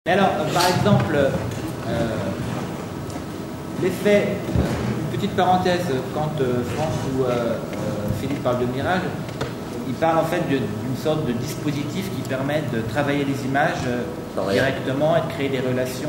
Alors, par exemple, l'effet, une petite parenthèse, quand Franck ou Philippe parlent de mirage, ils parlent en fait d'une sorte de dispositif qui permet de travailler les images directement et de créer des relations,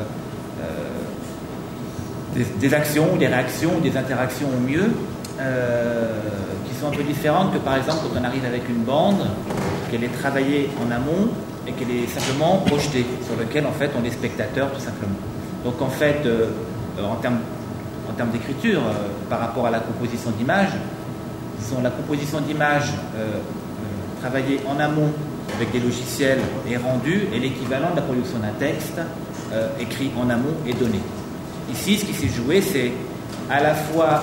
des actions, des réactions, des interactions au mieux, qui sont un peu différentes que par exemple quand on arrive avec une bande, qu'elle est travaillée en amont et qu'elle est simplement projetée, sur lequel en fait on est spectateur tout simplement. Donc en fait, en termes d'écriture, par rapport à la composition d'images, disons la composition d'images travaillée en amont avec des logiciels et rendue est l'équivalent de la production d'un texte écrit en amont et donné. Ici, ce qui s'est joué, c'est à la fois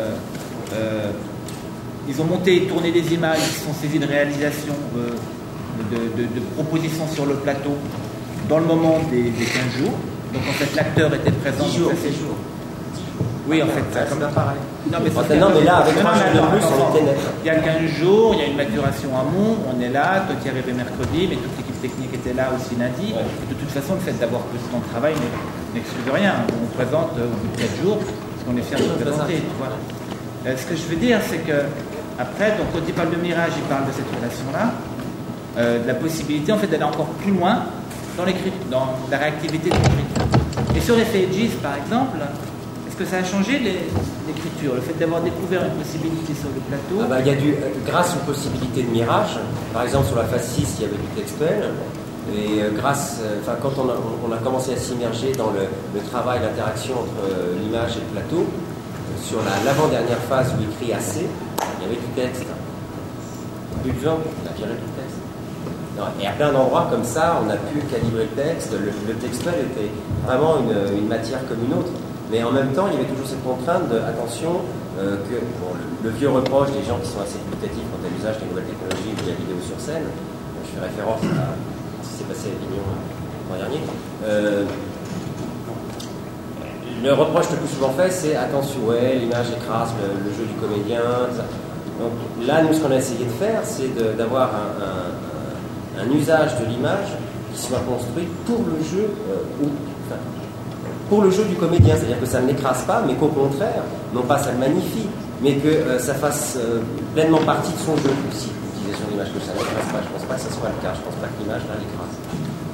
ils ont monté et tourné des images qui sont saisies de réalisation de propositions sur le plateau dans le moment des 15 jours. Donc en fait l'acteur était présent. 10 jours, 10 jours. Oui, en fait, ça comme pareil. Non, mais là, avec 3 jours de plus, on était net. Il y a 15 jours, il y a une maturation amont, on est là, toi qui arrivé mercredi, mais toute l'équipe technique était là aussi lundi. Ouais. Et de toute façon, le fait d'avoir plus de temps de travail n'excuse rien. On présente au bout de 4 jours, parce qu'on est fiers de présenter. Ce que je veux dire, c'est que après, donc, quand il parle de mirage, il parle de cette relation-là, de la possibilité en fait d'aller encore plus loin dans la réactivité de l'écriture. Et sur Effet Edges, par exemple, est-ce que ça a changé l'écriture, le fait d'avoir découvert une possibilité sur le plateau? Il y a grâce aux possibilités de mirage, par exemple sur la phase 6, il y avait du textuel, et quand on a commencé à s'immerger dans le travail, l'interaction entre l'image et le plateau, sur l'avant-dernière phase où il écrit assez, il y avait du texte. Plus de gens, on a viré tout le texte. Et à plein d'endroits comme ça, on a pu calibrer le texte. Le textuel était vraiment une matière comme une autre. Mais en même temps, il y avait toujours cette contrainte de attention le vieux reproche des gens qui sont assez dubitatifs quant à l'usage des nouvelles technologies via vidéo sur scène. Je fais référence à ce qui s'est passé à Avignon l'an dernier. Le reproche le plus souvent fait, c'est attention, l'image écrase le jeu du comédien. Donc là, nous, ce qu'on a essayé de faire, c'est d'avoir un usage de l'image qui soit construit pour le jeu, pour le jeu du comédien. C'est-à-dire que ça ne l'écrase pas, mais qu'au contraire, non pas ça le magnifie, mais que ça fasse pleinement partie de son jeu aussi. L'utilisation de l'image, que ça n'écrase pas. Je ne pense pas que ce soit le cas. Je ne pense pas que l'image là l'écrase.